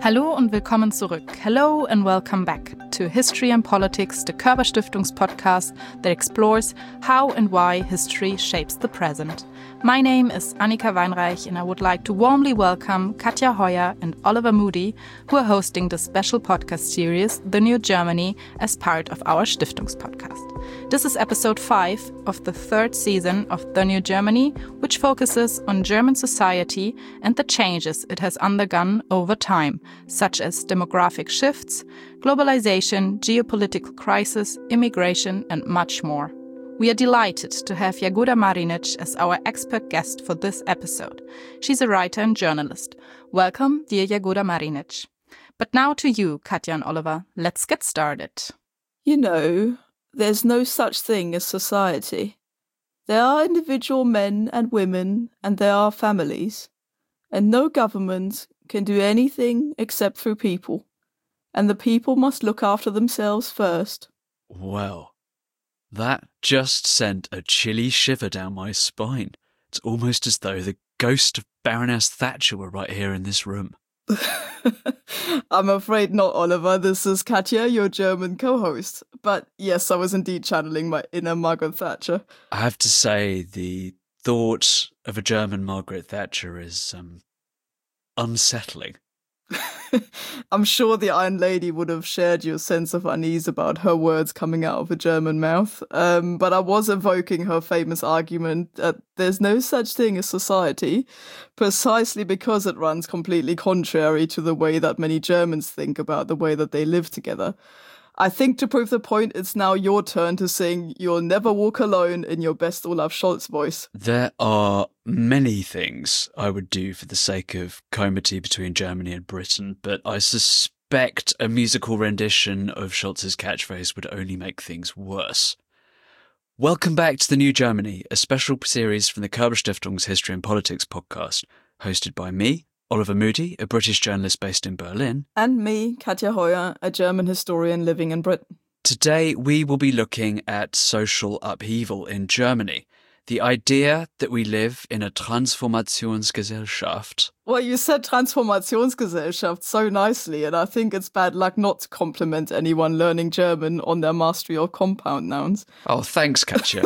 Hallo und willkommen zurück. Hello and welcome back to History and Politics, the Körber Stiftungspodcast that explores how and why history shapes the present. My name is Annika Weinreich and I would like to warmly welcome Katja Heuer and Oliver Moody, who are hosting the special podcast series, The New Germany, as part of our Stiftungspodcast. This is episode 5 of the third season of The New Germany, which focuses on German society and the changes it has undergone over time, such as demographic shifts, globalization, geopolitical crisis, immigration, and much more. We are delighted to have Jagoda Marinic as our expert guest for this episode. She's a writer and journalist. Welcome, dear Jagoda Marinic. But now to you, Katja and Oliver. Let's get started. You know, there's no such thing as society. There are individual men and women, and there are families. And no government can do anything except through people. And the people must look after themselves first. Well, that just sent a chilly shiver down my spine. It's almost as though the ghost of Baroness Thatcher were right here in this room. I'm afraid not, Oliver. This is Katja, your German co-host. But yes, I was indeed channeling my inner Margaret Thatcher. I have to say, the thought of a German Margaret Thatcher is unsettling. I'm sure the Iron Lady would have shared your sense of unease about her words coming out of a German mouth. But I was evoking her famous argument that there's no such thing as society, precisely because it runs completely contrary to the way that many Germans think about the way that they live together. I think to prove the point, it's now your turn to sing You'll Never Walk Alone in your best Olaf Scholz voice. There are many things I would do for the sake of comity between Germany and Britain, but I suspect a musical rendition of Scholz's catchphrase would only make things worse. Welcome back to The New Germany, a special series from the Körber Stiftung's History and Politics podcast, hosted by me, Oliver Moody, a British journalist based in Berlin. And me, Katja Heuer, a German historian living in Britain. Today we will be looking at social upheaval in Germany. The idea that we live in a Transformationsgesellschaft. Well, you said Transformationsgesellschaft so nicely, and I think it's bad luck not to compliment anyone learning German on their mastery of compound nouns. Oh, thanks, Katja.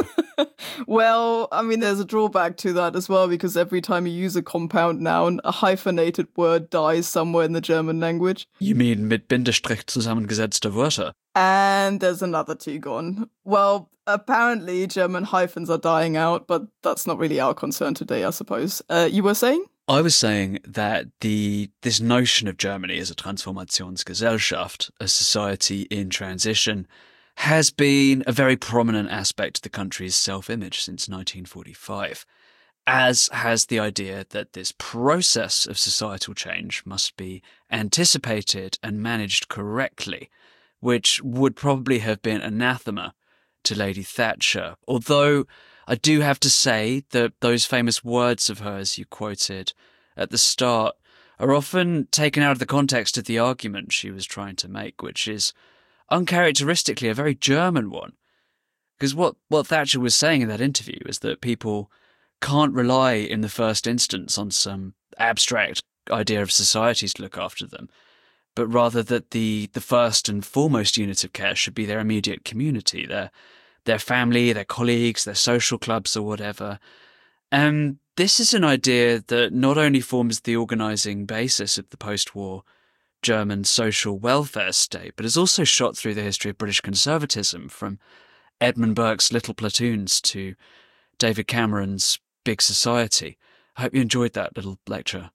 Well, I mean, there's a drawback to that as well, because every time you use a compound noun, a hyphenated word dies somewhere in the German language. You mean mit Bindestrich zusammengesetzte Wörter? And there's another two gone. Well, apparently German hyphens are dying out, but that's not really our concern today, I suppose. You were saying? I was saying that this notion of Germany as a Transformationsgesellschaft, a society in transition, has been a very prominent aspect of the country's self-image since 1945, as has the idea that this process of societal change must be anticipated and managed correctly, which would probably have been anathema to Lady Thatcher. Although I do have to say that those famous words of hers you quoted at the start are often taken out of the context of the argument she was trying to make, which is uncharacteristically a very German one. Because what Thatcher was saying in that interview is that people can't rely in the first instance on some abstract idea of society to look after them, but rather that the first and foremost unit of care should be their immediate community, their family, their colleagues, their social clubs or whatever. And this is an idea that not only forms the organising basis of the post-war German social welfare state, but has also shot through the history of British conservatism, from Edmund Burke's Little Platoons to David Cameron's Big Society. I hope you enjoyed that little lecture.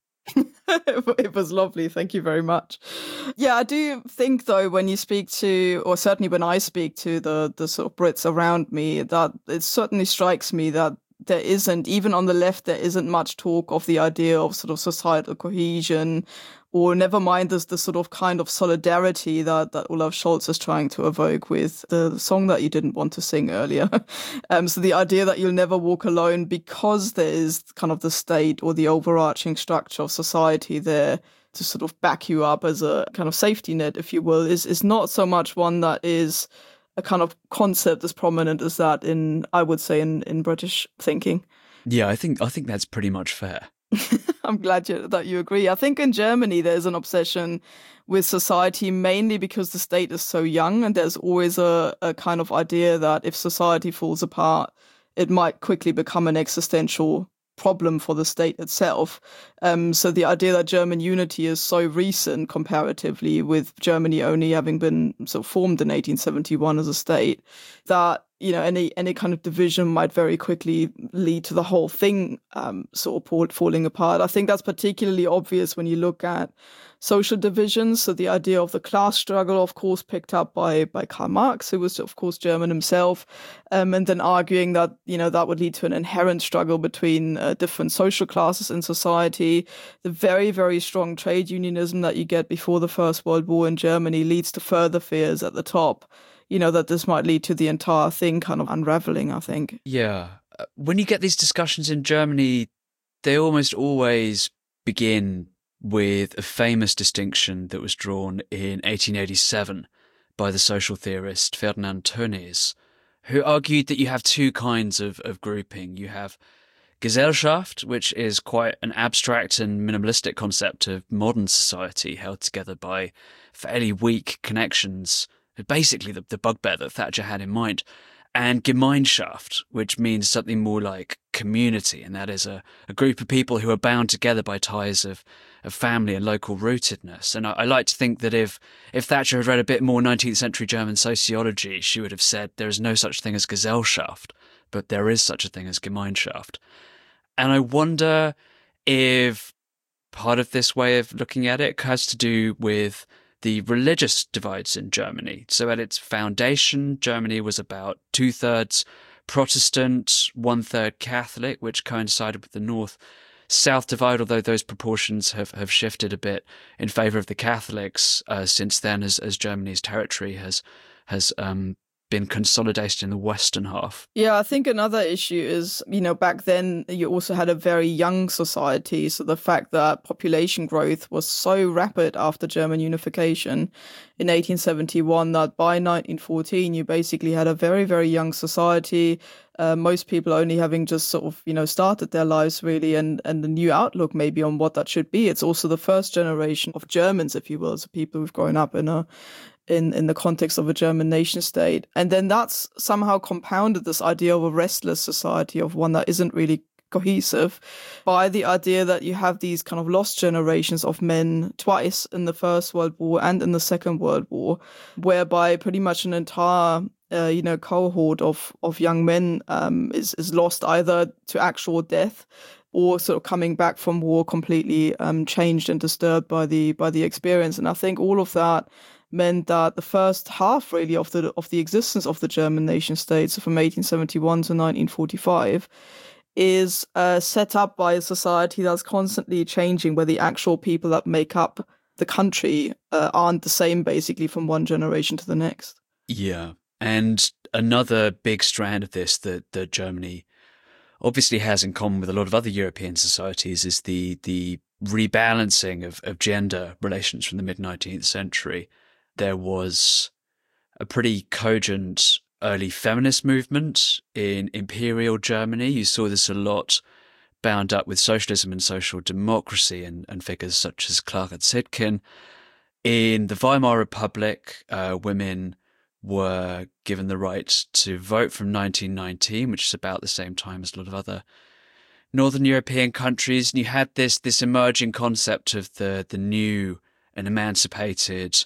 It was lovely, thank you very much. Yeah, I do think, though, when you speak to, or certainly when I speak to the sort of Brits around me, that it certainly strikes me that there isn't, even on the left, there isn't much talk of the idea of sort of societal cohesion, or never mind the sort of kind of solidarity that Olaf Scholz is trying to evoke with the song that you didn't want to sing earlier. So the idea that you'll never walk alone, because there is kind of the state or the overarching structure of society there to sort of back you up as a kind of safety net, if you will, is not so much one that is a kind of concept as prominent as that in, I would say, in British thinking. Yeah, I think that's pretty much fair. I'm glad that you agree. I think in Germany there's an obsession with society mainly because the state is so young, and there's always a kind of idea that if society falls apart, it might quickly become an existential problem for the state itself. So the idea that German unity is so recent comparatively, with Germany only having been sort of formed in 1871 as a state, that any kind of division might very quickly lead to the whole thing sort of falling apart. I think that's particularly obvious when you look at social divisions. So the idea of the class struggle, of course, picked up by Karl Marx, who was, of course, German himself, and then arguing that, that would lead to an inherent struggle between different social classes in society. The very, very strong trade unionism that you get before the First World War in Germany leads to further fears at the top, that this might lead to the entire thing kind of unraveling, I think. Yeah. When you get these discussions in Germany, they almost always begin with a famous distinction that was drawn in 1887 by the social theorist Ferdinand Tönnies, who argued that you have two kinds of grouping. You have Gesellschaft, which is quite an abstract and minimalistic concept of modern society held together by fairly weak connections, basically the bugbear that Thatcher had in mind, and Gemeinschaft, which means something more like community, and that is a group of people who are bound together by ties of family and local rootedness. And I like to think that if Thatcher had read a bit more 19th century German sociology, she would have said there is no such thing as Gesellschaft, but there is such a thing as Gemeinschaft. And I wonder if part of this way of looking at it has to do with the religious divides in Germany. So at its foundation, Germany was about 2/3 Protestant, 1/3 Catholic, which coincided with the North-South divide, although those proportions have shifted a bit in favour of the Catholics since then, as Germany's territory has been consolidated in the western half. Yeah, I think another issue is, back then you also had a very young society. So the fact that population growth was so rapid after German unification in 1871 that by 1914 you basically had a very, very young society. Most people only having just sort of, started their lives really, and a new outlook maybe on what that should be. It's also the first generation of Germans, if you will, so people who've grown up in the context of a German nation state. And then that's somehow compounded this idea of a restless society, of one that isn't really cohesive, by the idea that you have these kind of lost generations of men twice, in the First World War and in the Second World War, whereby pretty much an entire cohort of young men is lost either to actual death or sort of coming back from war completely changed and disturbed by the experience. And I think all of that meant that the first half really of the existence of the German nation state, so from 1871 to 1945, is set up by a society that's constantly changing, where the actual people that make up the country aren't the same basically from one generation to the next. Yeah. And another big strand of this that Germany obviously has in common with a lot of other European societies is the rebalancing of gender relations from the mid-19th century. There was a pretty cogent early feminist movement in Imperial Germany. You saw this a lot bound up with socialism and social democracy and figures such as Clara Zetkin. In the Weimar Republic, women were given the right to vote from 1919, which is about the same time as a lot of other Northern European countries. And you had this emerging concept of the new and emancipated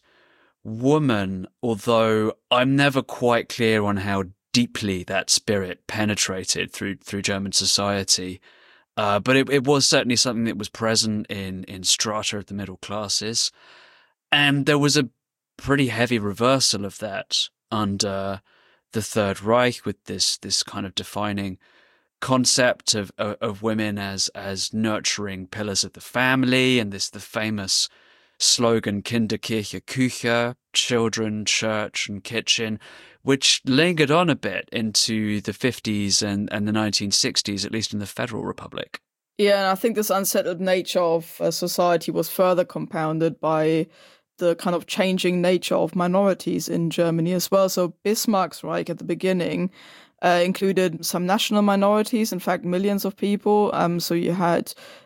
woman, although I'm never quite clear on how deeply that spirit penetrated through German society. But it was certainly something that was present in strata of the middle classes. And there was a pretty heavy reversal of that under the Third Reich, with this kind of defining concept of women as nurturing pillars of the family, and the famous slogan Kinder, Kirche, Küche, children, church and kitchen, which lingered on a bit into the 50s and the 1960s, at least in the Federal Republic. Yeah, and I think this unsettled nature of society was further compounded by the kind of changing nature of minorities in Germany as well. So Bismarck's Reich at the beginning included some national minorities, in fact, millions of people. So you had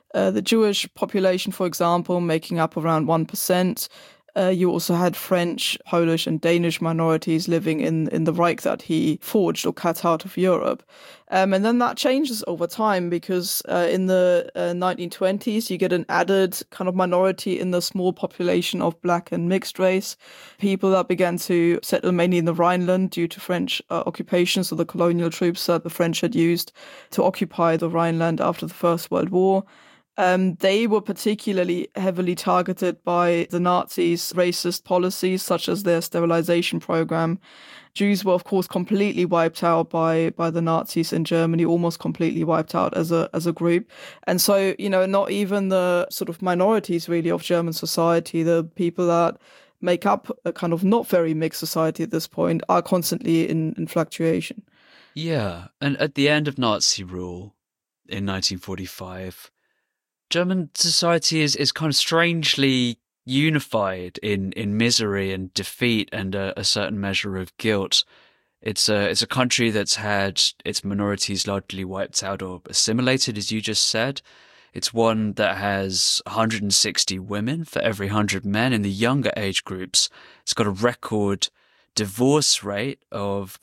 The Jewish population, for example, making up around 1%. You also had French, Polish, and Danish minorities living in the Reich that he forged or cut out of Europe. And then that changes over time because in the 1920s, you get an added kind of minority in the small population of black and mixed race people that began to settle mainly in the Rhineland due to French occupation, so the colonial troops that the French had used to occupy the Rhineland after the First World War. They were particularly heavily targeted by the Nazis' racist policies, such as their sterilization program. Jews were, of course, completely wiped out by the Nazis in Germany, almost completely wiped out as a group. And so, not even the sort of minorities really of German society, the people that make up a kind of not very mixed society at this point, are constantly in fluctuation. Yeah, and at the end of Nazi rule in 1945, German society is kind of strangely unified in misery and defeat and a certain measure of guilt. It's a country that's had its minorities largely wiped out or assimilated, as you just said. It's one that has 160 women for every 100 men in the younger age groups. It's got a record divorce rate of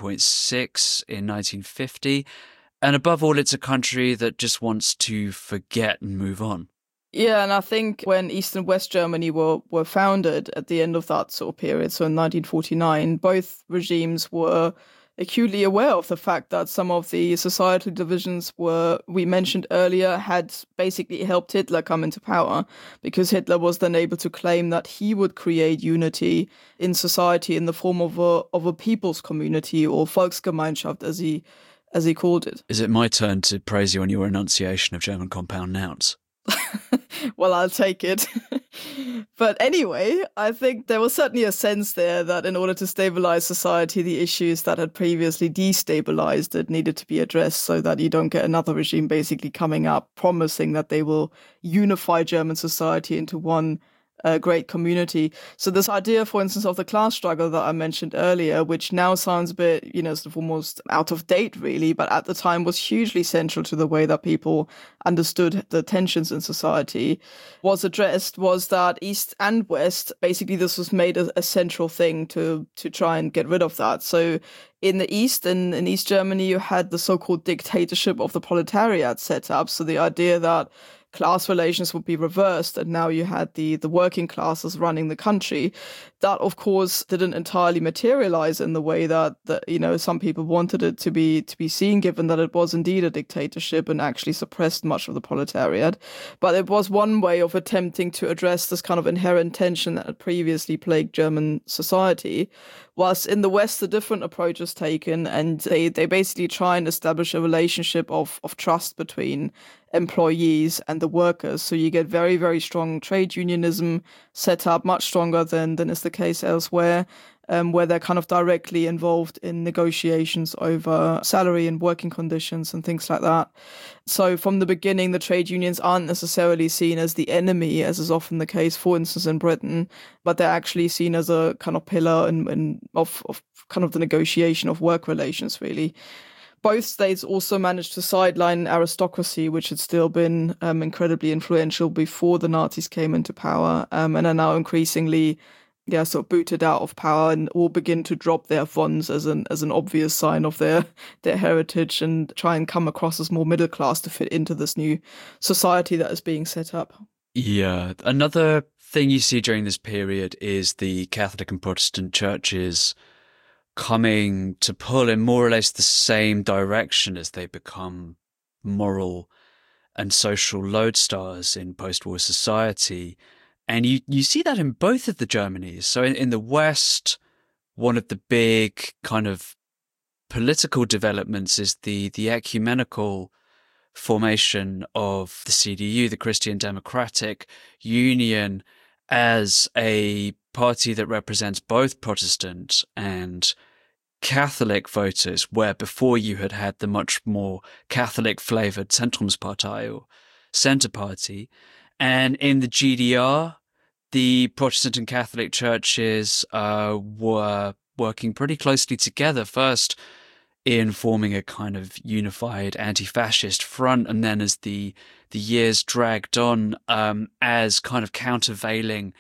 14.6 in 1950. And above all, it's a country that just wants to forget and move on. Yeah, and I think when East and West Germany were founded at the end of that sort of period, so in 1949, both regimes were acutely aware of the fact that some of the societal divisions we mentioned earlier, had basically helped Hitler come into power, because Hitler was then able to claim that he would create unity in society in the form of a people's community, or Volksgemeinschaft, as he called it. Is it my turn to praise you on your enunciation of German compound nouns? Well, I'll take it. But anyway, I think there was certainly a sense there that in order to stabilize society, the issues that had previously destabilized it needed to be addressed, so that you don't get another regime basically coming up promising that they will unify German society into one great community. So this idea, for instance, of the class struggle that I mentioned earlier, which now sounds a bit, sort of almost out of date, really, but at the time was hugely central to the way that people understood the tensions in society, was addressed, was that East and West, basically this was made a central thing to try and get rid of that. So in the East, in East Germany, you had the so-called dictatorship of the proletariat set up. So the idea that class relations would be reversed, and now you had the working classes running the country. That, of course, didn't entirely materialize in the way that some people wanted it to be seen, given that it was indeed a dictatorship and actually suppressed much of the proletariat. But it was one way of attempting to address this kind of inherent tension that had previously plagued German society. Whilst in the West, a different approach is taken, and they basically try and establish a relationship of trust between employees and the workers. So you get very, very strong trade unionism set up, much stronger than is the case elsewhere, where they're kind of directly involved in negotiations over salary and working conditions and things like that. So from the beginning, the trade unions aren't necessarily seen as the enemy, as is often the case, for instance, in Britain, but they're actually seen as a kind of pillar of kind of the negotiation of work relations, really. Both states also managed to sideline aristocracy, which had still been incredibly influential before the Nazis came into power, and are now increasingly sort of booted out of power, and all begin to drop their fonds as an obvious sign of their heritage, and try and come across as more middle class to fit into this new society that is being set up. Yeah. Another thing you see during this period is the Catholic and Protestant churches coming to pull in more or less the same direction as they become moral and social lodestars in post-war society. And you see that in both of the Germanys. So in the West, one of the big kind of political developments is the ecumenical formation of the CDU, the Christian Democratic Union, as a party that represents both Protestant and Catholic voters, where before you had the much more Catholic-flavoured Zentrumspartei or Centre Party. And in the GDR, the Protestant and Catholic churches were working pretty closely together. First, in forming a kind of unified anti-fascist front. And then as the years dragged on, as kind of countervailing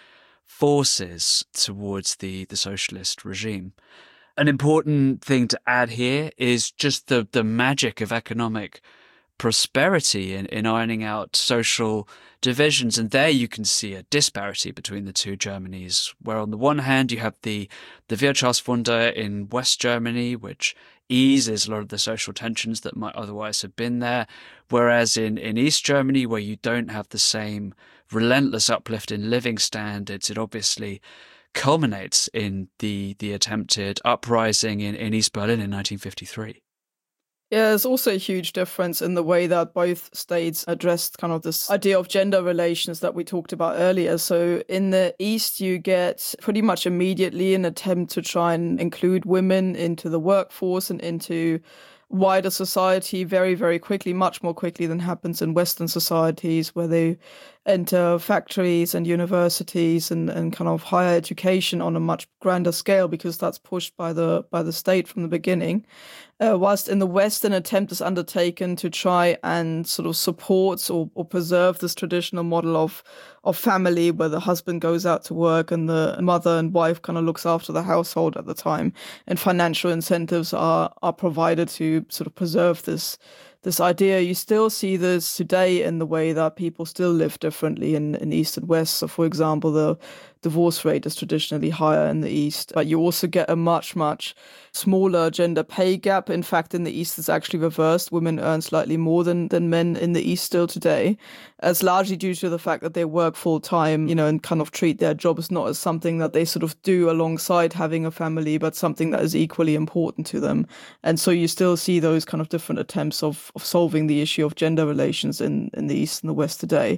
forces towards the socialist regime. An important thing to add here is just the magic of economic prosperity in ironing out social divisions. And there you can see a disparity between the two Germanys, where on the one hand you have the Wirtschaftswunder in West Germany, which eases a lot of the social tensions that might otherwise have been there, whereas in East Germany, where you don't have the same relentless uplift in living standards, it obviously culminates in the attempted uprising in East Berlin in 1953. Yeah, there's also a huge difference in the way that both states addressed kind of this idea of gender relations that we talked about earlier. So in the East, you get pretty much immediately an attempt to try and include women into the workforce and into wider society very, very quickly, much more quickly than happens in Western societies, where they enter factories and universities and kind of higher education on a much grander scale, because that's pushed by the state from the beginning. Whilst in the West, an attempt is undertaken to try and sort of support or preserve this traditional model of family, where the husband goes out to work and the mother and wife kind of looks after the household at the time, and financial incentives are provided to sort of preserve this idea. You still see this today in the way that people still live differently in East and West. So, for example, the divorce rate is traditionally higher in the East, but you also get a much, much smaller gender pay gap. In fact, in the East, it's actually reversed. Women earn slightly more than men in the East still today. It's largely due to the fact that they work full time, and kind of treat their jobs not as something that they sort of do alongside having a family, but something that is equally important to them. And so you still see those kind of different attempts of solving the issue of gender relations in the East and the West today.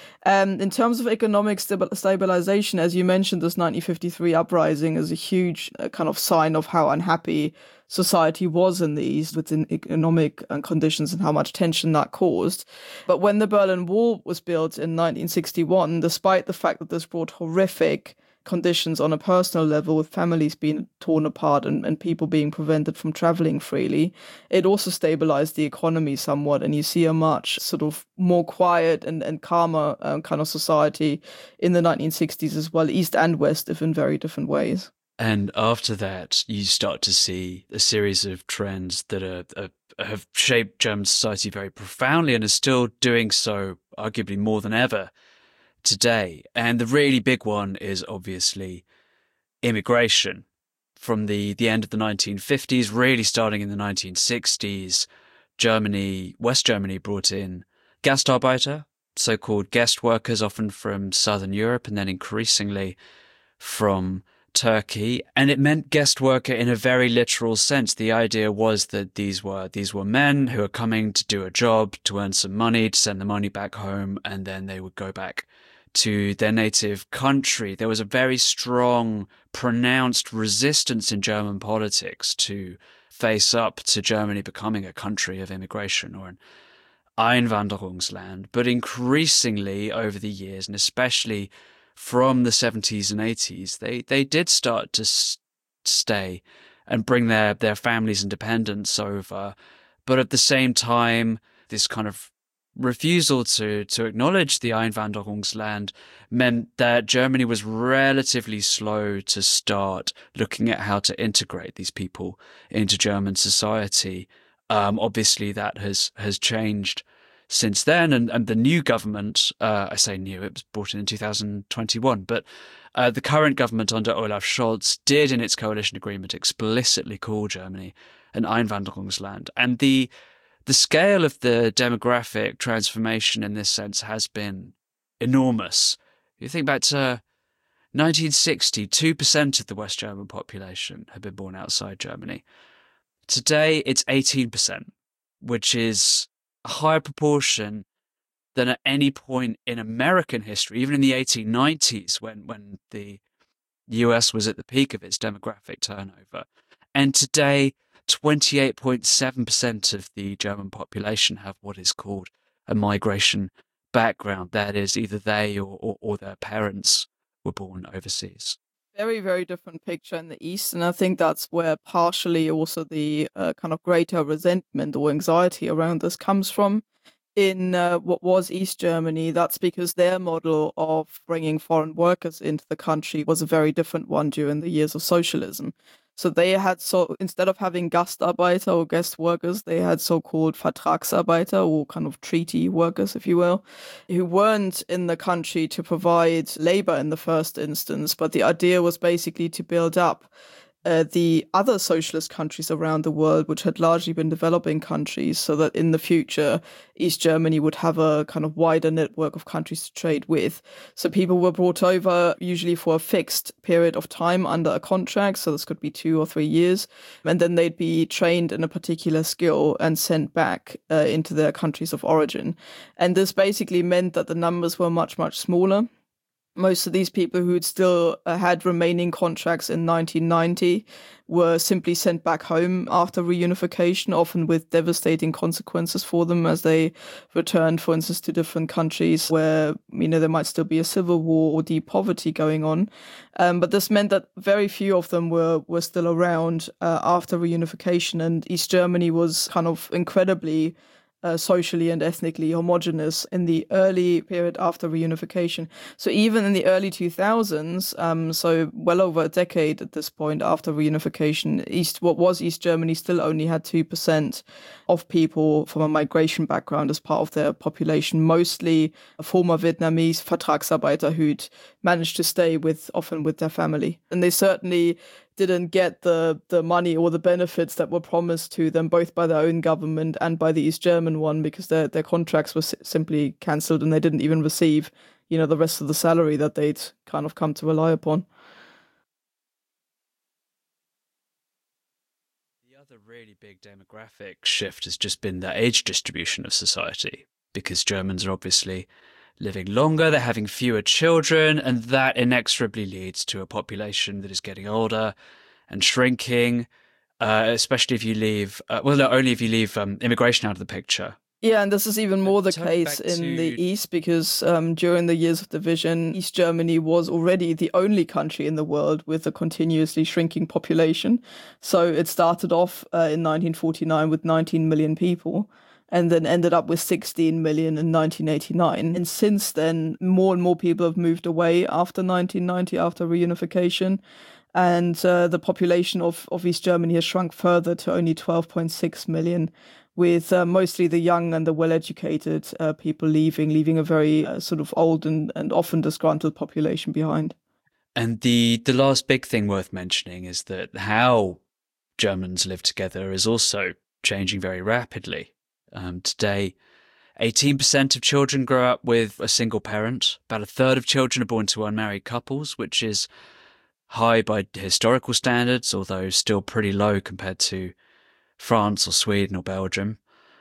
In terms of economic stabilization, as you mentioned, this 1953 uprising is a huge kind of sign of how unhappy society was in the East within economic conditions and how much tension that caused. But when the Berlin Wall was built in 1961, despite the fact that this brought horrific conditions on a personal level, with families being torn apart and people being prevented from traveling freely, it also stabilized the economy somewhat, and you see a much sort of more quiet and calmer kind of society in the 1960s as well, East and West, if in very different ways. And after that, you start to see a series of trends that have shaped German society very profoundly and are still doing so arguably more than ever today. And the really big one is obviously immigration. From the end of the 1950s, really starting in the 1960s, West Germany brought in Gastarbeiter, so-called guest workers, often from Southern Europe and then increasingly from Turkey. And it meant guest worker in a very literal sense. The idea was that these were men who were coming to do a job, to earn some money, to send the money back home, and then they would go back to their native country. There was a very strong, pronounced resistance in German politics to face up to Germany becoming a country of immigration or an Einwanderungsland. But increasingly over the years, and especially from the 70s and 80s, they did start to stay and bring their families and dependents over. But at the same time, this kind of refusal to acknowledge the Einwanderungsland meant that Germany was relatively slow to start looking at how to integrate these people into German society. Obviously, that has changed since then, and the new government, I say new, it was brought in 2021, but the current government under Olaf Scholz did in its coalition agreement explicitly call Germany an Einwanderungsland. And the scale of the demographic transformation in this sense has been enormous. You think back to 1960, 2% of the West German population had been born outside Germany. Today, it's 18%, which is a higher proportion than at any point in American history, even in the 1890s when the US was at the peak of its demographic turnover. And today, 28.7% of the German population have what is called a migration background. That is, either they or their parents were born overseas. Very, very different picture in the East. And I think that's where partially also the kind of greater resentment or anxiety around this comes from. In what was East Germany, that's because their model of bringing foreign workers into the country was a very different one during the years of socialism. So they had, instead of having Gastarbeiter or guest workers, they had so-called Vertragsarbeiter or kind of treaty workers, if you will, who weren't in the country to provide labor in the first instance, but the idea was basically to build up the other socialist countries around the world, which had largely been developing countries, so that in the future, East Germany would have a kind of wider network of countries to trade with. So people were brought over usually for a fixed period of time under a contract. So this could be 2 or 3 years. And then they'd be trained in a particular skill and sent back into their countries of origin. And this basically meant that the numbers were much, much smaller. Most of these people who'd still had remaining contracts in 1990 were simply sent back home after reunification, often with devastating consequences for them as they returned, for instance, to different countries where, there might still be a civil war or deep poverty going on. But this meant that very few of them were still around after reunification, and East Germany was kind of incredibly socially and ethnically homogenous in the early period after reunification. So even in the early 2000s, so well over a decade at this point after reunification, what was East Germany still only had 2% of people from a migration background as part of their population, mostly former Vietnamese Vertragsarbeiter who'd managed to stay often with their family. And they certainly didn't get the money or the benefits that were promised to them, both by their own government and by the East German one, because their contracts were simply cancelled and they didn't even receive, the rest of the salary that they'd kind of come to rely upon. The other really big demographic shift has just been the age distribution of society, because Germans are obviously living longer, they're having fewer children, and that inexorably leads to a population that is getting older and shrinking, especially if you leave, only if you leave immigration out of the picture. Yeah, and this is even more the case in the East because during the years of division, East Germany was already the only country in the world with a continuously shrinking population. So it started off in 1949 with 19 million people, and then ended up with 16 million in 1989. And since then, more and more people have moved away after 1990, after reunification. And the population of East Germany has shrunk further to only 12.6 million, with mostly the young and the well-educated people leaving a very sort of old and often disgruntled population behind. And the last big thing worth mentioning is that how Germans live together is also changing very rapidly. Today, 18% of children grow up with a single parent. About a third of children are born to unmarried couples, which is high by historical standards, although still pretty low compared to France or Sweden or Belgium.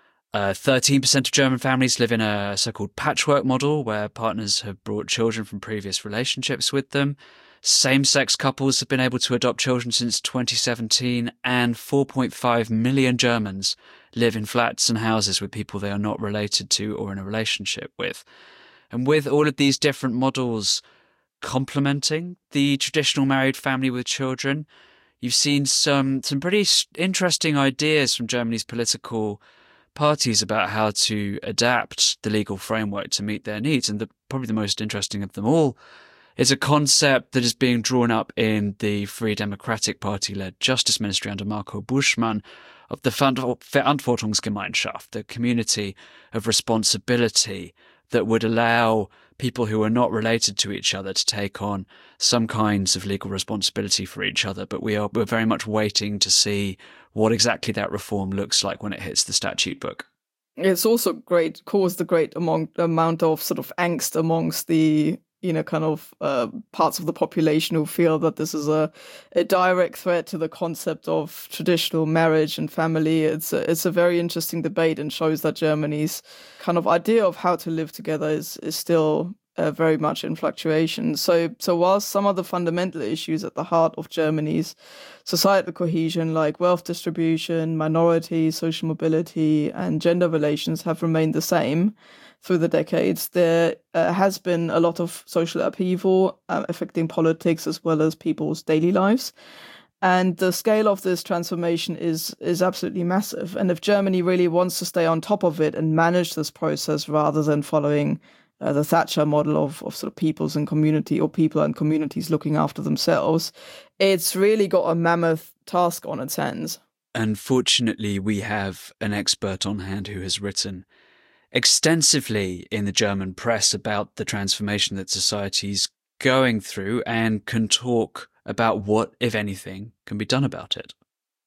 13% of German families live in a so-called patchwork model, where partners have brought children from previous relationships with them. Same-sex couples have been able to adopt children since 2017, and 4.5 million Germans live in flats and houses with people they are not related to or in a relationship with. And with all of these different models complementing the traditional married family with children, you've seen some pretty interesting ideas from Germany's political parties about how to adapt the legal framework to meet their needs. And probably the most interesting of them all is a concept that is being drawn up in the Free Democratic Party-led Justice Ministry under Marco Buschmann of the Verantwortungsgemeinschaft, the community of responsibility that would allow people who are not related to each other to take on some kinds of legal responsibility for each other. But we're very much waiting to see what exactly that reform looks like when it hits the statute book. It's also caused a great amount of sort of angst amongst the parts of the population who feel that this is a direct threat to the concept of traditional marriage and family. It's a very interesting debate and shows that Germany's kind of idea of how to live together is still very much in fluctuation. So whilst some of the fundamental issues at the heart of Germany's societal cohesion, like wealth distribution, minority, social mobility, and gender relations, have remained the same through the decades, there has been a lot of social upheaval affecting politics as well as people's daily lives. And the scale of this transformation is absolutely massive. And if Germany really wants to stay on top of it and manage this process rather than following the Thatcher model of sort of peoples and community, or people and communities looking after themselves, it's really got a mammoth task on its hands. Unfortunately, we have an expert on hand who has written extensively in the German press about the transformation that society's going through and can talk about what, if anything, can be done about it.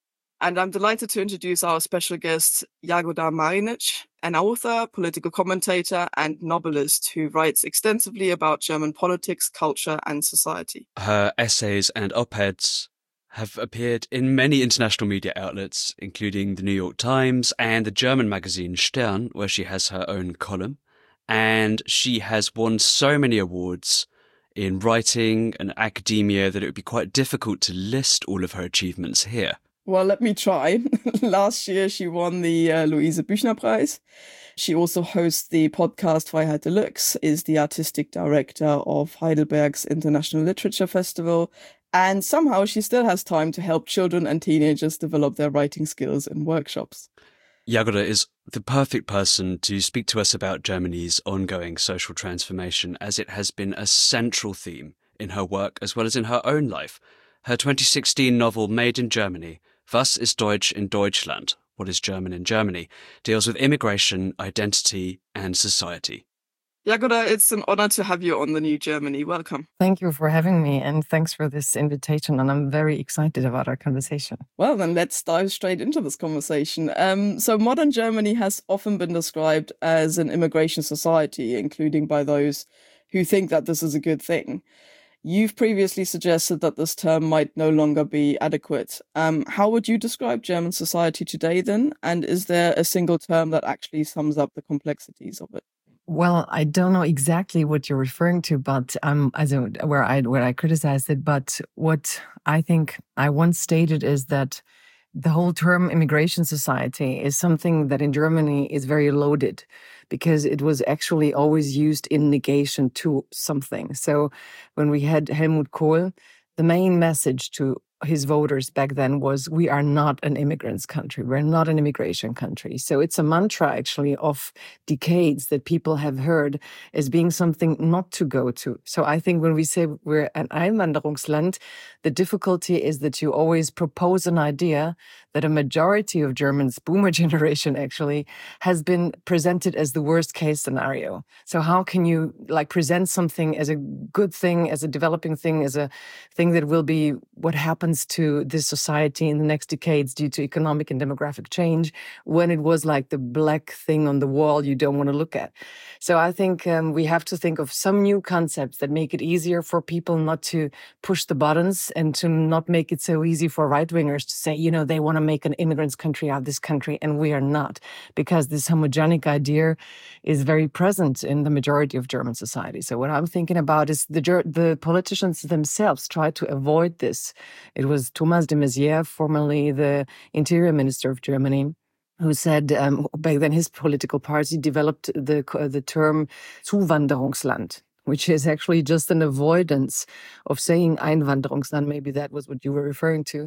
And I'm delighted to introduce our special guest, Jagoda Marinic, an author, political commentator, and novelist who writes extensively about German politics, culture, and society. Her essays and op-eds have appeared in many international media outlets, including the New York Times and the German magazine Stern, where she has her own column. And she has won so many awards in writing and academia that it would be quite difficult to list all of her achievements here. Well, let me try. Last year, she won the Luise Büchner Prize. She also hosts the podcast Freiheit Deluxe, is the artistic director of Heidelberg's International Literature Festival, and somehow she still has time to help children and teenagers develop their writing skills in workshops. Jagoda is the perfect person to speak to us about Germany's ongoing social transformation, as it has been a central theme in her work as well as in her own life. Her 2016 novel Made in Germany, Was ist Deutsch in Deutschland? What is German in Germany? Deals with immigration, identity, and society. Jagoda, it's an honor to have you on The New Germany. Welcome. Thank you for having me, and thanks for this invitation. And I'm very excited about our conversation. Well, then let's dive straight into this conversation. So modern Germany has often been described as an immigration society, including by those who think that this is a good thing. You've previously suggested that this term might no longer be adequate. How would you describe German society today then? And is there a single term that actually sums up the complexities of it? Well, I don't know exactly what you're referring to, but where I criticized it. But what I think I once stated is that the whole term immigration society is something that in Germany is very loaded, because it was actually always used in negation to something. So when we had Helmut Kohl, the main message to his voters back then was, we are not an immigrants country. We're not an immigration country. So it's a mantra actually of decades that people have heard as being something not to go to. So I think when we say we're an Einwanderungsland, the difficulty is that you always propose an idea that a majority of Germans, boomer generation actually, has been presented as the worst case scenario. So how can you present something as a good thing, as a developing thing, as a thing that will be what happens to this society in the next decades due to economic and demographic change, when it was like the black thing on the wall you don't want to look at? So I think we have to think of some new concepts that make it easier for people not to push the buttons, and to not make it so easy for right-wingers to say, they want to make an immigrants country out of this country, and we are not, because this homogenic idea is very present in the majority of German society. So what I'm thinking about is the politicians themselves try to avoid this. It was Thomas de Maizière, formerly the Interior Minister of Germany, who said back then his political party developed the term Zuwanderungsland, which is actually just an avoidance of saying Einwanderungsland. Maybe that was what you were referring to.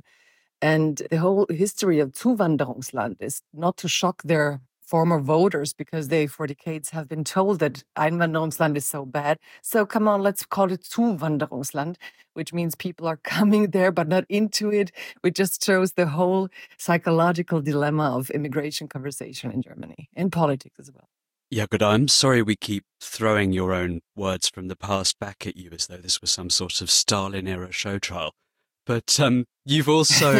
And the whole history of Zuwanderungsland is not to shock their former voters, because they for decades have been told that Einwanderungsland is so bad. So come on, let's call it Zuwanderungsland, which means people are coming there but not into it, which just shows the whole psychological dilemma of immigration conversation in Germany, and politics as well. Jagoda, I'm sorry we keep throwing your own words from the past back at you as though this was some sort of Stalin-era show trial. But you've also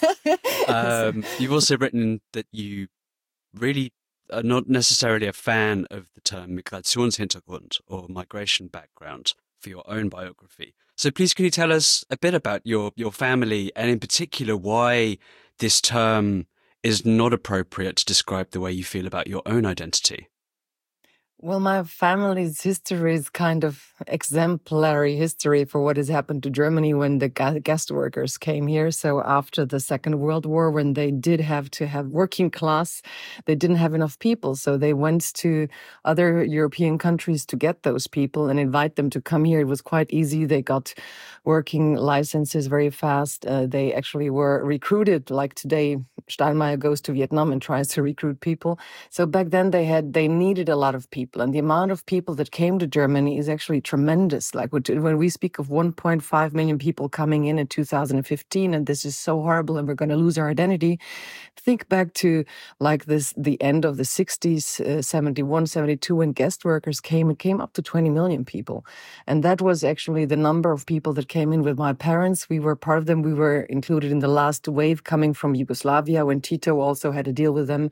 written that you really are not necessarily a fan of the term Migrationshintergrund, or migration background, for your own biography. So please, can you tell us a bit about your family, and in particular why this term is not appropriate to describe the way you feel about your own identity? Well, my family's history is kind of exemplary history for what has happened to Germany when the guest workers came here. So after the Second World War, when they did have to have working class, they didn't have enough people. So they went to other European countries to get those people and invite them to come here. It was quite easy. They got working licenses very fast. They actually were recruited, like today, Steinmeier goes to Vietnam and tries to recruit people. So back then they needed a lot of people, and the amount of people that came to Germany is actually tremendous. Like when we speak of 1.5 million people coming in 2015, and this is so horrible and we're going to lose our identity. Think back to like the end of the 60s, 71, 72, when guest workers came, it came up to 20 million people. And that was actually the number of people that came in with my parents. We were part of them. We were included in the last wave coming from Yugoslavia when Tito also had to deal with them.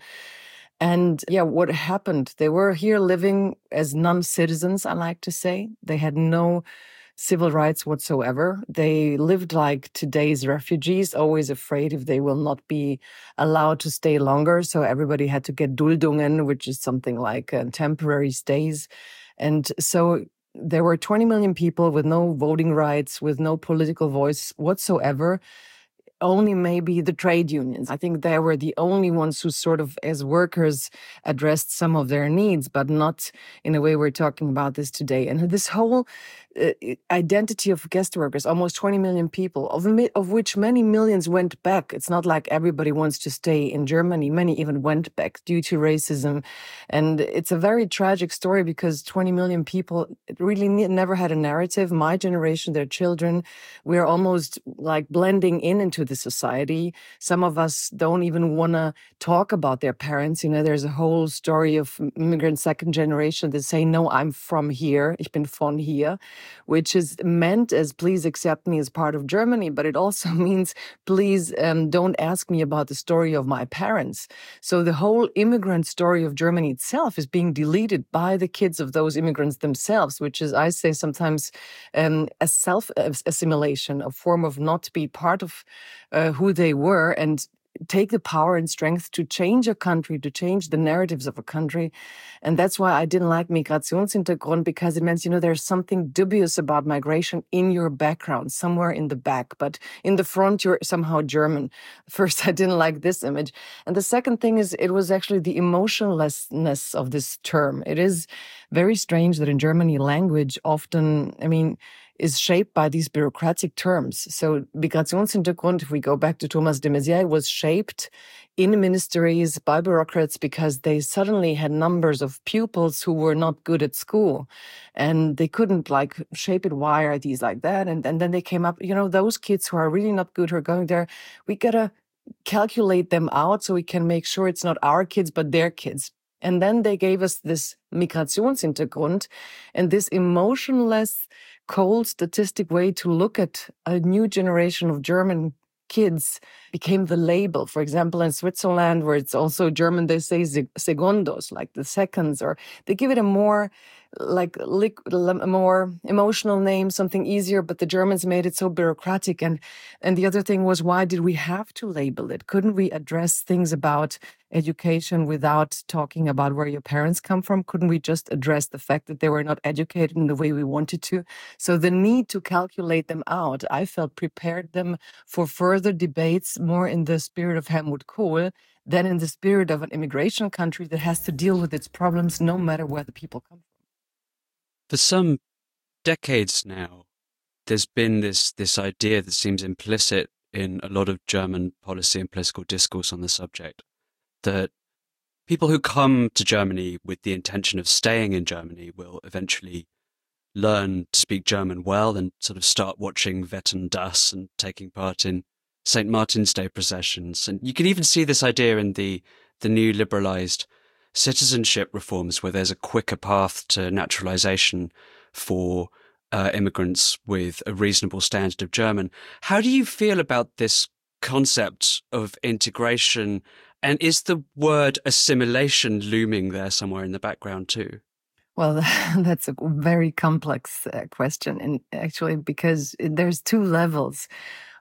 And yeah, what happened? They were here living as non-citizens, I like to say. They had no civil rights whatsoever. They lived like today's refugees, always afraid if they will not be allowed to stay longer. So everybody had to get Duldungen, which is something like temporary stays. And so there were 20 million people with no voting rights, with no political voice whatsoever. Only maybe the trade unions. I think they were the only ones who sort of, as workers, addressed some of their needs, but not in a way we're talking about this today. And this whole identity of guest workers, almost 20 million people, of which many millions went back. It's not like everybody wants to stay in Germany. Many even went back due to racism. And it's a very tragic story because 20 million people really never had a narrative. My generation, their children, we're almost like blending into the society. Some of us don't even want to talk about their parents. You know, there's a whole story of immigrant second generation that say, no, I'm from here. Ich bin von hier, which is meant as please accept me as part of Germany. But it also means please don't ask me about the story of my parents. So the whole immigrant story of Germany itself is being deleted by the kids of those immigrants themselves, which is, I say sometimes, a self-assimilation, a form of not be part of who they were and take the power and strength to change a country, to change the narratives of a country. And that's why I didn't like Migrationshintergrund, because it means, you know, there's something dubious about migration in your background, somewhere in the back, but in the front, you're somehow German. First, I didn't like this image. And the second thing is, it was actually the emotionlessness of this term. It is very strange that in Germany, language often, is shaped by these bureaucratic terms. So Migrationshintergrund, if we go back to Thomas de Maizière, was shaped in ministries by bureaucrats because they suddenly had numbers of pupils who were not good at school. And they couldn't like shape it, why are these like that? And then they came up, you know, those kids who are really not good, who are going there, we gotta calculate them out so we can make sure it's not our kids, but their kids. And then they gave us this Migrationshintergrund and this emotionless, cold, statistic way to look at a new generation of German kids became the label. For example, in Switzerland, where it's also German, they say segundos, like the seconds, or they give it a more a more emotional name, something easier, but the Germans made it so bureaucratic. And the other thing was, why did we have to label it? Couldn't we address things about education without talking about where your parents come from? Couldn't we just address the fact that they were not educated in the way we wanted to? So the need to calculate them out, I felt, prepared them for further debates more in the spirit of Helmut Kohl than in the spirit of an immigration country that has to deal with its problems no matter where the people come from. For some decades now, there's been this idea that seems implicit in a lot of German policy and political discourse on the subject, that people who come to Germany with the intention of staying in Germany will eventually learn to speak German well and sort of start watching Wetten das and taking part in St. Martin's Day processions. And you can even see this idea in the new liberalized citizenship reforms, where there's a quicker path to naturalization for immigrants with a reasonable standard of German. How do you feel about this concept of integration? And is the word assimilation looming there somewhere in the background too? Well, that's a very complex question, and actually, because there's two levels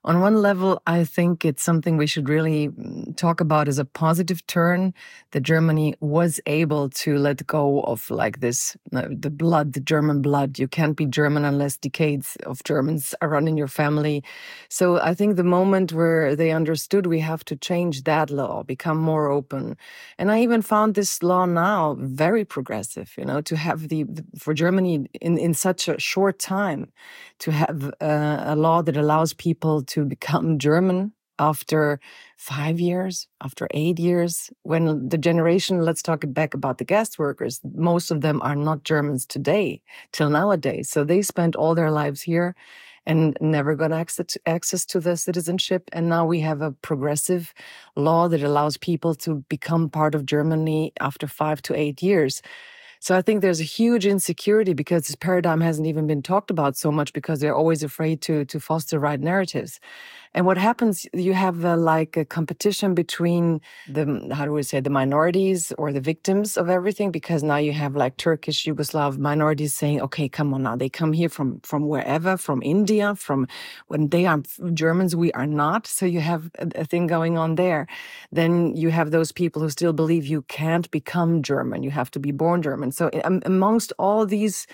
On one level, I think it's something we should really talk about as a positive turn, that Germany was able to let go of like this, the German blood. You can't be German unless decades of Germans are running your family. So I think the moment where they understood we have to change that law, become more open. And I even found this law now very progressive, to have for Germany in such a short time, to have a law that allows people to become German after 5 years, after 8 years, when the generation, let's talk back about the guest workers, most of them are not Germans today, till nowadays. So they spent all their lives here and never got access to the citizenship. And now we have a progressive law that allows people to become part of Germany after 5 to 8 years. So I think there's a huge insecurity because this paradigm hasn't even been talked about so much because they're always afraid to foster right narratives. And what happens, you have a competition between the minorities or the victims of everything, because now you have like Turkish, Yugoslav minorities saying, okay, come on now, they come here from wherever, from India, from when they are Germans, we are not. So you have a thing going on there. Then you have those people who still believe you can't become German, you have to be born German. So amongst all these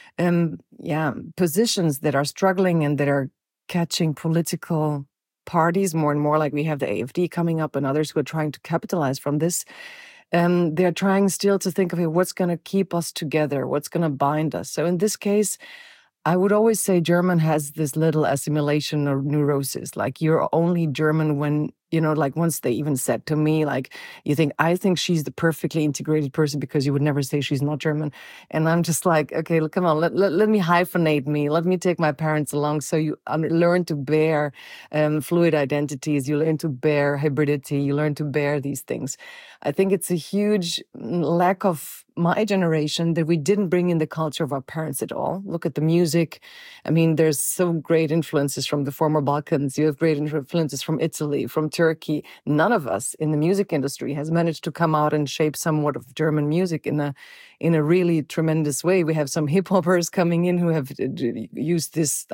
positions that are struggling and that are catching political parties more and more, like we have the AfD coming up and others who are trying to capitalize from this. They're trying still to think of what's going to keep us together, what's going to bind us. So in this case, I would always say German has this little assimilation or neurosis. Like you're only German when, like once they even said to me, like, I think she's the perfectly integrated person because you would never say she's not German. And I'm just like, okay, come on, let me hyphenate me. Let me take my parents along. So you learn to bear fluid identities. You learn to bear hybridity. You learn to bear these things. I think it's a huge lack of my generation that we didn't bring in the culture of our parents at all. Look at the music. I mean, there's so great influences from the former Balkans. You have great influences from Italy, from Turkey. None of us in the music industry has managed to come out and shape somewhat of German music in a really tremendous way. We have some hip hoppers coming in who have used this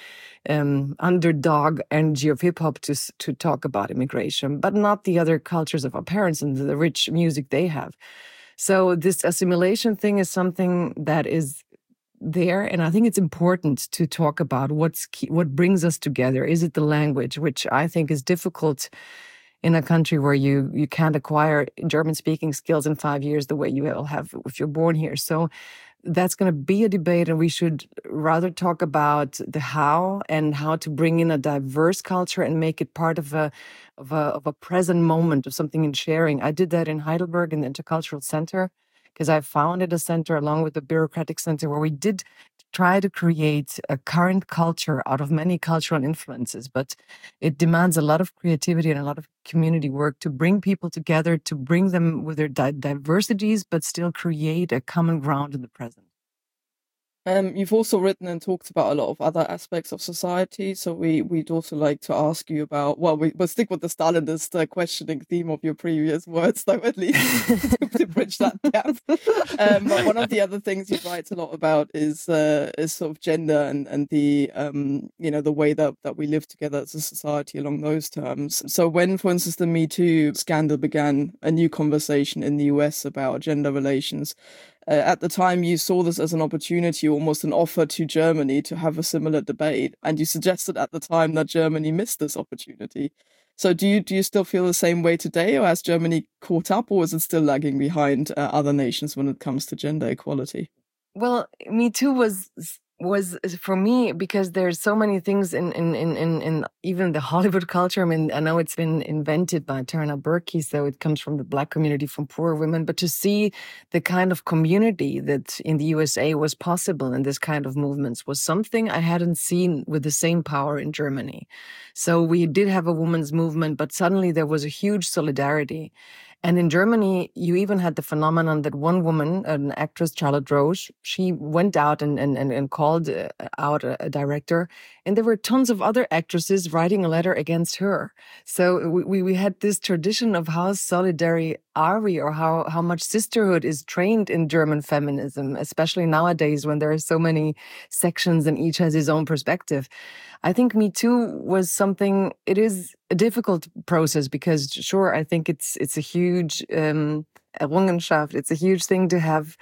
underdog energy of hip hop to talk about immigration, but not the other cultures of our parents and the rich music they have. So this assimilation thing is something that is there, and I think it's important to talk about what brings us together. Is it the language, which I think is difficult in a country where you can't acquire German-speaking skills in 5 years the way you will have if you're born here. So that's going to be a debate, and we should rather talk about the how and how to bring in a diverse culture and make it part of a present moment of something in sharing. I did that in Heidelberg in the Intercultural Center because I founded a center along with the Bureaucratic Center where we did try to create a current culture out of many cultural influences, but it demands a lot of creativity and a lot of community work to bring people together, to bring them with their diversities, but still create a common ground in the present. You've also written and talked about a lot of other aspects of society, so we'd also like to ask you about, we'll stick with the Stalinist questioning theme of your previous words, though, at least, to bridge that gap. But one of the other things you write a lot about is sort of gender and the, the way that we live together as a society along those terms. So when, for instance, the Me Too scandal began, a new conversation in the US about gender relations, at the time, you saw this as an opportunity, almost an offer to Germany to have a similar debate. And you suggested at the time that Germany missed this opportunity. So do you still feel the same way today, or has Germany caught up, or is it still lagging behind other nations when it comes to gender equality? Well, Me Too was for me, because there's so many things in even the Hollywood culture. I mean, I know it's been invented by Tarana Burki, so it comes from the Black community, from poor women. But to see the kind of community that in the USA was possible in this kind of movements was something I hadn't seen with the same power in Germany. So we did have a women's movement, but suddenly there was a huge solidarity. And in Germany, you even had the phenomenon that one woman, an actress, Charlotte Roche, she went out and called out a director, and there were tons of other actresses writing a letter against her. So we had this tradition of how solidary are we, or how much sisterhood is trained in German feminism, especially nowadays when there are so many sections and each has his own perspective. I think Me Too was something, it is a difficult process because sure, I think it's a huge Errungenschaft. It's a huge thing to have,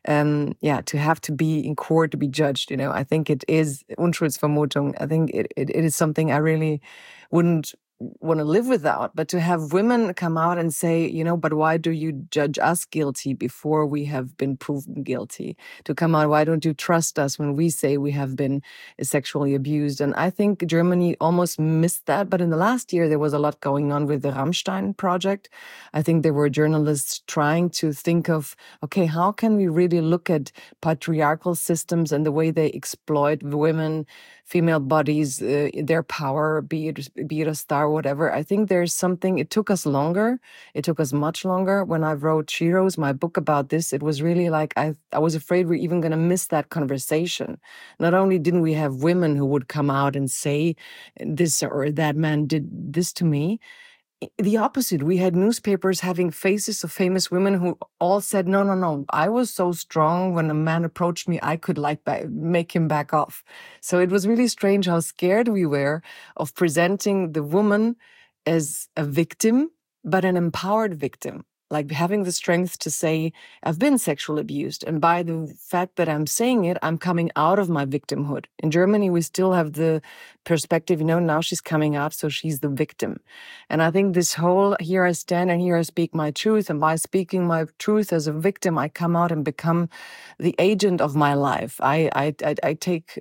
to be in court, to be judged. I think it is Unschuldsvermutung. I think it is something I really wouldn't want to live without. But to have women come out and say, but why do you judge us guilty before we have been proven guilty? To come out, why don't you trust us when we say we have been sexually abused? And I think Germany almost missed that. But in the last year, there was a lot going on with the Rammstein project. I think there were journalists trying to think of, okay, how can we really look at patriarchal systems and the way they exploit women, female bodies, their power, be it a star, whatever. I think there's something, it took us longer. It took us much longer. When I wrote Shiro's, my book about this, it was really like, I was afraid we're even going to miss that conversation. Not only didn't we have women who would come out and say this or that man did this to me, the opposite. We had newspapers having faces of famous women who all said, no. I was so strong when a man approached me, I could make him back off. So it was really strange how scared we were of presenting the woman as a victim, but an empowered victim. Like having the strength to say, I've been sexually abused. And by the fact that I'm saying it, I'm coming out of my victimhood. In Germany, we still have the perspective, now she's coming out, so she's the victim. And I think this whole, here I stand and here I speak my truth. And by speaking my truth as a victim, I come out and become the agent of my life. I take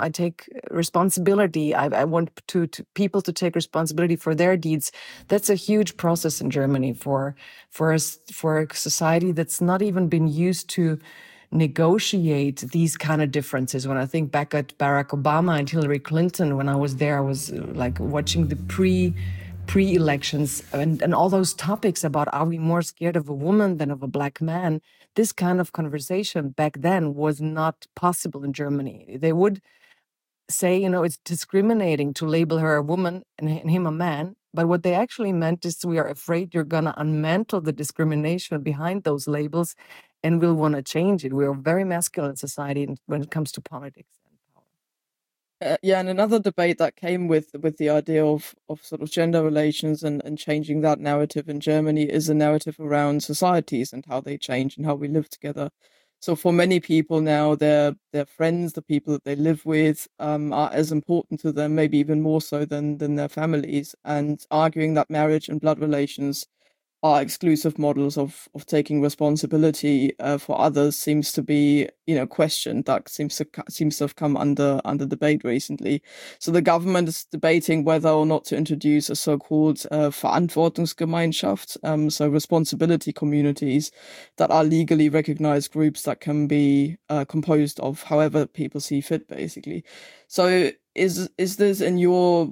responsibility. I want to people to take responsibility for their deeds. That's a huge process in Germany for a society that's not even been used to negotiate these kind of differences. When I think back at Barack Obama and Hillary Clinton, when I was there, I was like watching the pre-elections and all those topics about, are we more scared of a woman than of a black man? This kind of conversation back then was not possible in Germany. They would say, it's discriminating to label her a woman and him a man. But what they actually meant is, we are afraid you're going to unmantle the discrimination behind those labels and we'll want to change it. We're a very masculine society when it comes to politics and power. And another debate that came with the idea of sort of gender relations and changing that narrative in Germany is a narrative around societies and how they change and how we live together. So for many people now, their friends, the people that they live with, are as important to them, maybe even more so than their families. And arguing that marriage and blood relations are exclusive models of taking responsibility for others seems to be, questioned. That seems to have come under debate recently. So the government is debating whether or not to introduce a so-called Verantwortungsgemeinschaft, so responsibility communities that are legally recognized groups that can be composed of however people see fit, basically. So is this, in your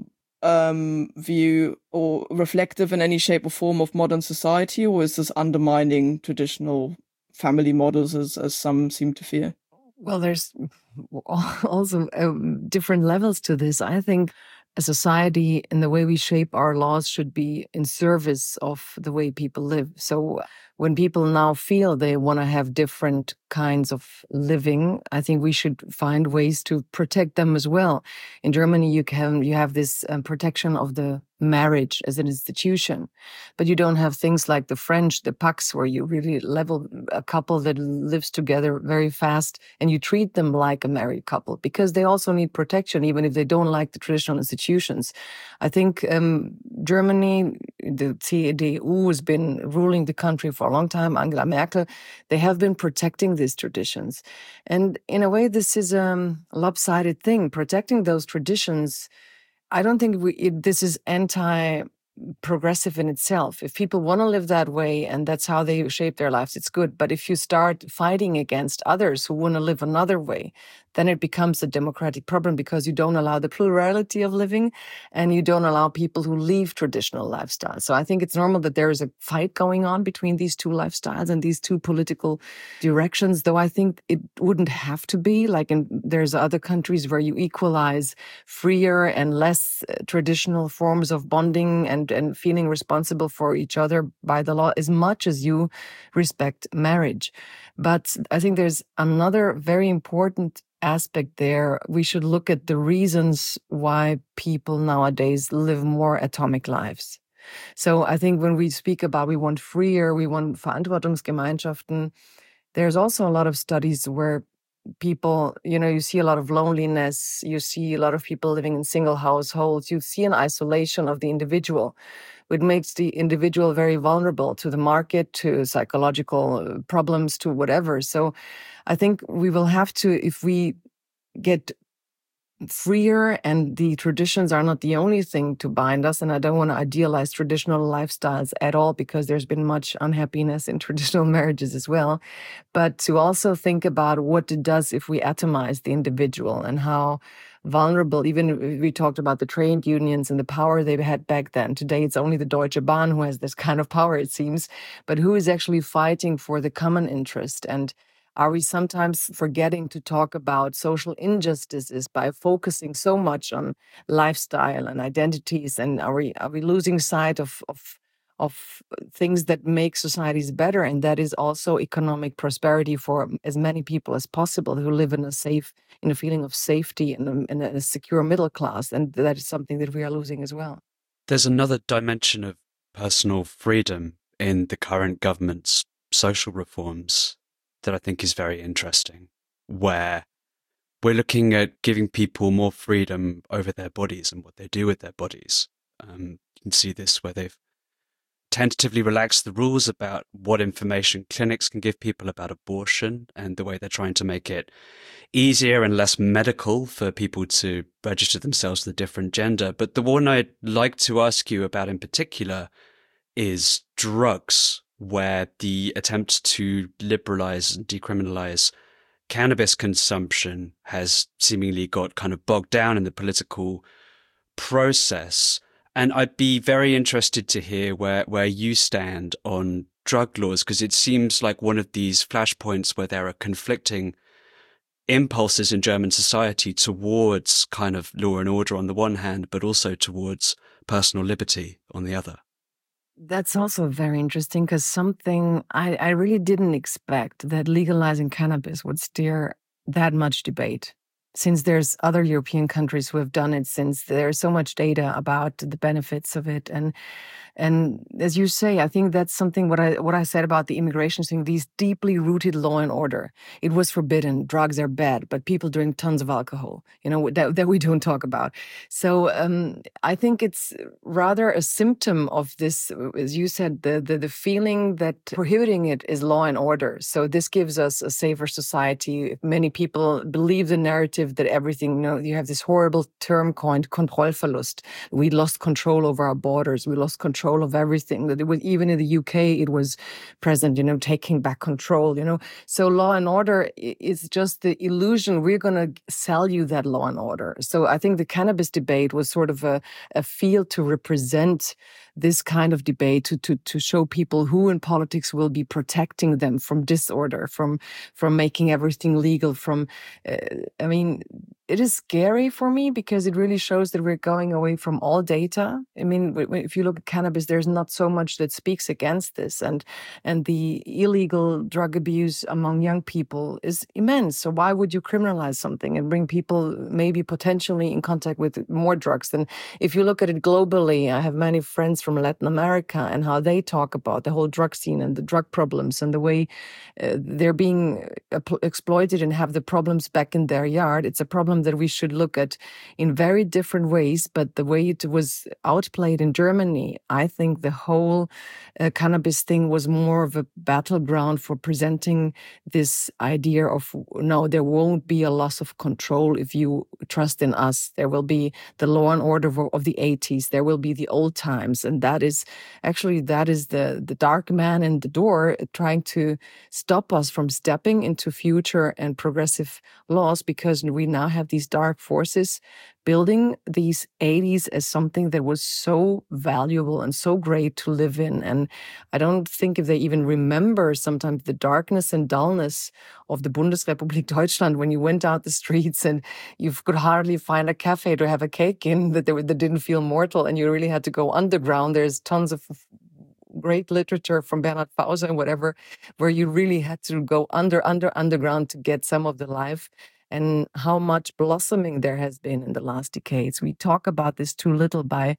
view, or reflective in any shape or form of modern society, or is this undermining traditional family models as some seem to fear? Well, there's also different levels to this. I think a society and the way we shape our laws should be in service of the way people live. So when people now feel they want to have different kinds of living, I think we should find ways to protect them as well. In Germany, you have this protection of the marriage as an institution, but you don't have things like the French, the Pax, where you really level a couple that lives together very fast and you treat them like a married couple, because they also need protection, even if they don't like the traditional institutions. I think Germany, the CDU has been ruling the country for a long time, Angela Merkel, they have been protecting these traditions. And in a way, this is a lopsided thing. Protecting those traditions, I don't think this is anti-progressive in itself. If people want to live that way and that's how they shape their lives, it's good. But if you start fighting against others who want to live another way, then it becomes a democratic problem because you don't allow the plurality of living and you don't allow people who leave traditional lifestyles. So I think it's normal that there is a fight going on between these two lifestyles and these two political directions, though I think it wouldn't have to be. There's other countries where you equalize freer and less traditional forms of bonding and feeling responsible for each other by the law as much as you respect marriage. But I think there's another very important aspect there. We should look at the reasons why people nowadays live more atomic lives. So I think when we speak about we want freer, we want Verantwortungsgemeinschaften, there's also a lot of studies where people, you see a lot of loneliness, you see a lot of people living in single households, you see an isolation of the individual, which makes the individual very vulnerable to the market, to psychological problems, to whatever. So I think we will have to, if we get freer and the traditions are not the only thing to bind us, and I don't want to idealize traditional lifestyles at all because there's been much unhappiness in traditional marriages as well, but to also think about what it does if we atomize the individual and how vulnerable, even we talked about the trade unions and the power they had back then. Today, it's only the Deutsche Bahn who has this kind of power, it seems, but who is actually fighting for the common interest? And are we sometimes forgetting to talk about social injustices by focusing so much on lifestyle and identities? And are we losing sight of things that make societies better? And that is also economic prosperity for as many people as possible who live in a feeling of safety and a secure middle class. And that is something that we are losing as well. There's another dimension of personal freedom in the current government's social reforms that I think is very interesting, where we're looking at giving people more freedom over their bodies and what they do with their bodies. You can see this where they've tentatively relaxed the rules about what information clinics can give people about abortion and the way they're trying to make it easier and less medical for people to register themselves with a different gender. But the one I'd like to ask you about in particular is drugs, where the attempt to liberalize and decriminalize cannabis consumption has seemingly got kind of bogged down in the political process. And I'd be very interested to hear where you stand on drug laws, because it seems like one of these flashpoints where there are conflicting impulses in German society towards kind of law and order on the one hand, but also towards personal liberty on the other. That's also very interesting, because something I really didn't expect that legalizing cannabis would stir that much debate, since there's other European countries who have done it, since there's so much data about the benefits of it. And as you say, I think that's something what I said about the immigration thing, these deeply rooted law and order. It was forbidden. Drugs are bad, but people drink tons of alcohol, that we don't talk about. So I think it's rather a symptom of this, as you said, the feeling that prohibiting it is law and order. So this gives us a safer society. Many people believe the narrative that everything, you have this horrible term coined Kontrollverlust. We lost control over our borders. We lost control of everything. That it was, even in the UK, it was present, taking back control, So law and order is just the illusion. We're going to sell you that law and order. So I think the cannabis debate was sort of a field to represent this kind of debate, to show people who in politics will be protecting them from disorder, from making everything legal, it is scary for me because it really shows that we're going away from all data. If you look at cannabis, there's not so much that speaks against this, and the illegal drug abuse among young people is immense. So why would you criminalize something and bring people maybe potentially in contact with more drugs? And if you look at it globally, I have many friends from Latin America and how they talk about the whole drug scene and the drug problems and the way they're being exploited and have the problems back in their yard. It's a problem that we should look at in very different ways, but the way it was outplayed in Germany, I think the whole cannabis thing was more of a battleground for presenting this idea of, no, there won't be a loss of control if you trust in us. There will be the law and order of the 80s. There will be the old times. And that is the dark man in the door trying to stop us from stepping into future and progressive laws, because we now have these dark forces building these 80s as something that was so valuable and so great to live in. And I don't think if they even remember sometimes the darkness and dullness of the Bundesrepublik Deutschland when you went out the streets and you could hardly find a cafe to have a cake in that didn't feel mortal, and you really had to go underground. There's tons of great literature from Bernhard Fauser and whatever, where you really had to go underground to get some of the life. And how much blossoming there has been in the last decades. We talk about this too little by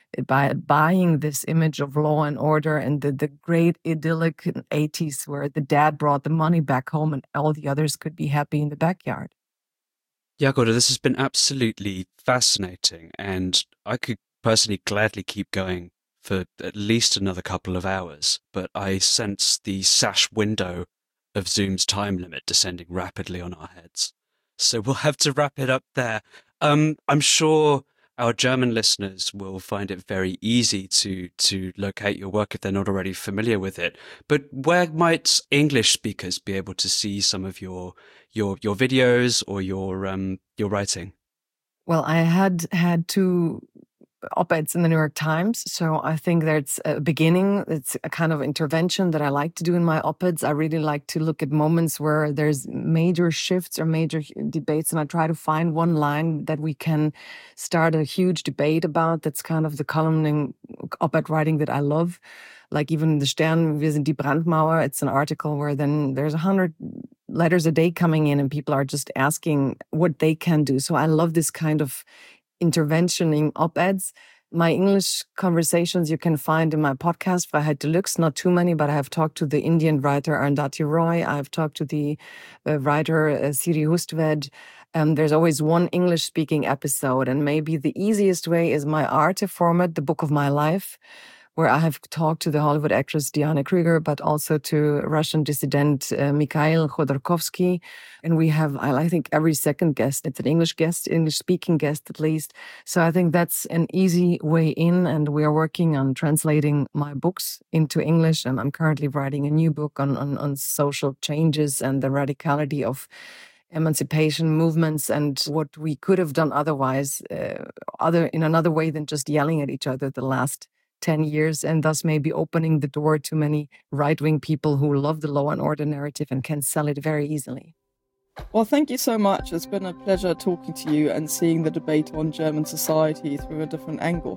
buying this image of law and order and the great idyllic 80s where the dad brought the money back home and all the others could be happy in the backyard. Jagoda, this has been absolutely fascinating, and I could personally gladly keep going for at least another couple of hours, but I sense the sash window of Zoom's time limit descending rapidly on our heads. So we'll have to wrap it up there. I'm sure our German listeners will find it very easy to locate your work if they're not already familiar with it. But where might English speakers be able to see some of your videos or your writing? Well, I had two op-eds in the New York Times. So I think that's a beginning. It's a kind of intervention that I like to do in my op-eds. I really like to look at moments where there's major shifts or major debates, and I try to find one line that we can start a huge debate about. That's kind of the columning op-ed writing that I love. Like even the Stern, Wir sind die Brandmauer, it's an article where then there's 100 letters a day coming in and people are just asking what they can do. So I love this kind of interventioning op-eds. My English conversations you can find in my podcast, Freiheit Deluxe, not too many, but I have talked to the Indian writer Arundhati Roy. I've talked to the writer Siri Hustved. There's always one English-speaking episode, and maybe the easiest way is my Arte format, The Book of My Life, where I have talked to the Hollywood actress Diana Krüger, but also to Russian dissident Mikhail Khodorkovsky. And we have, I think, every second guest, it's an English guest, English-speaking guest at least. So I think that's an easy way in, and we are working on translating my books into English. And I'm currently writing a new book on social changes and the radicality of emancipation movements and what we could have done otherwise, in another way than just yelling at each other the last 10 years, and thus maybe opening the door to many right-wing people who love the law and order narrative and can sell it very easily. Well, thank you so much. It's been a pleasure talking to you and seeing the debate on German society through a different angle.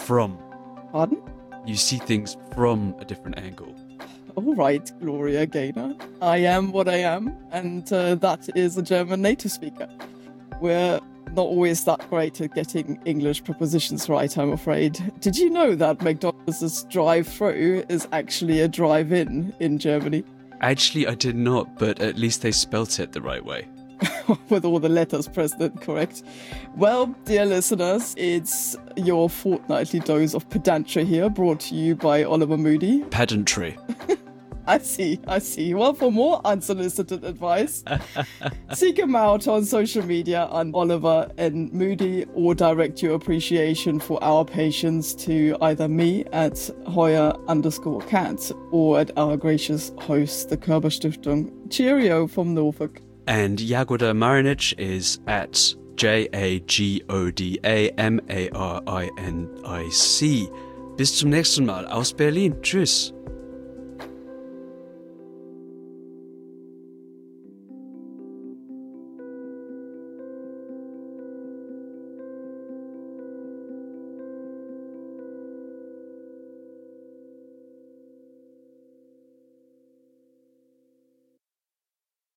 Pardon? You see things from a different angle. All right, Gloria Gaynor. I am what I am, and that is a German native speaker. We're not always that great at getting English prepositions right, I'm afraid. Did you know that McDonald's drive-through is actually a drive-in in Germany? Actually, I did not, but at least they spelt it the right way. With all the letters present, correct? Well, dear listeners, it's your fortnightly dose of pedantry here, brought to you by Oliver Moody. Pedantry. I see. Well, for more unsolicited advice, seek him out on social media on Oliver and Moody, or direct your appreciation for our patience to either me at Heuer_Cat or at our gracious host, the Körber Stiftung. Cheerio from Norfolk. And Jagoda Marinic is at JAGODA MARINIC. Bis zum nächsten Mal aus Berlin. Tschüss.